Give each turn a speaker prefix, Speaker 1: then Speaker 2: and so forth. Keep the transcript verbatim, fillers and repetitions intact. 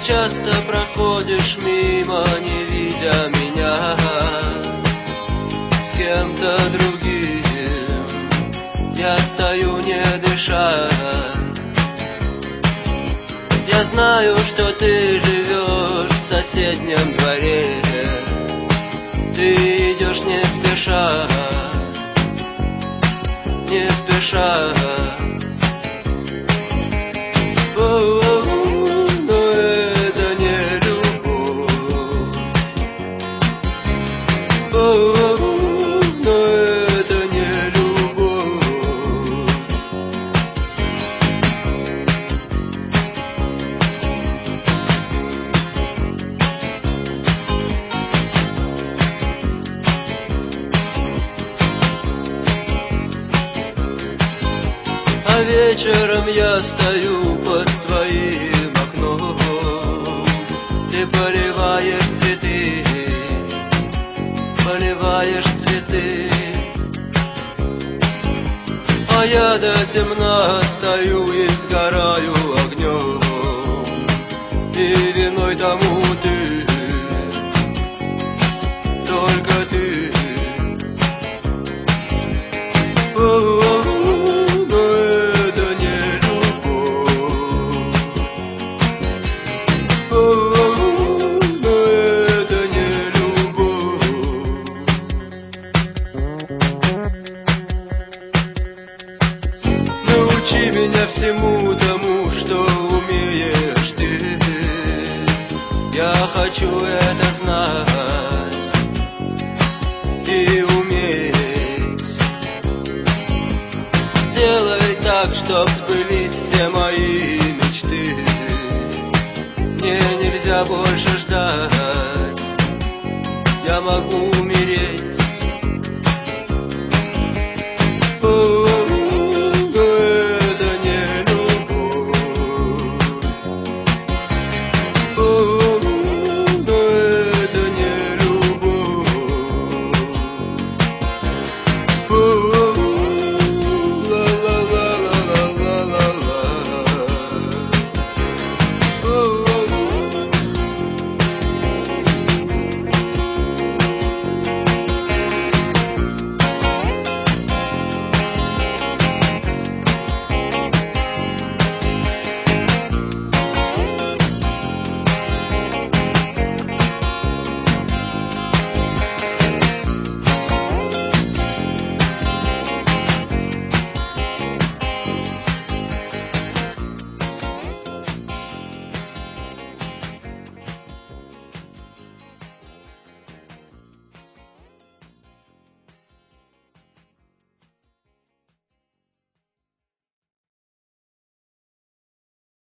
Speaker 1: часто проходишь мимо, не видя меня с кем-то другим. Я стою, не дыша. Я знаю, что ты живешь в соседнем дворе. Ты идешь не спеша, не спеша. А вечером я стою под твоим окном. Ты поливаешь цветы, поливаешь цветы. А я до темна стою и сгораю огнем. И виной тому ты, только ты. Научи меня всему тому, что умеешь ты. Я хочу это знать и уметь. Сделай так, чтоб сбылись все мои мечты. Мне нельзя больше ждать. Я могу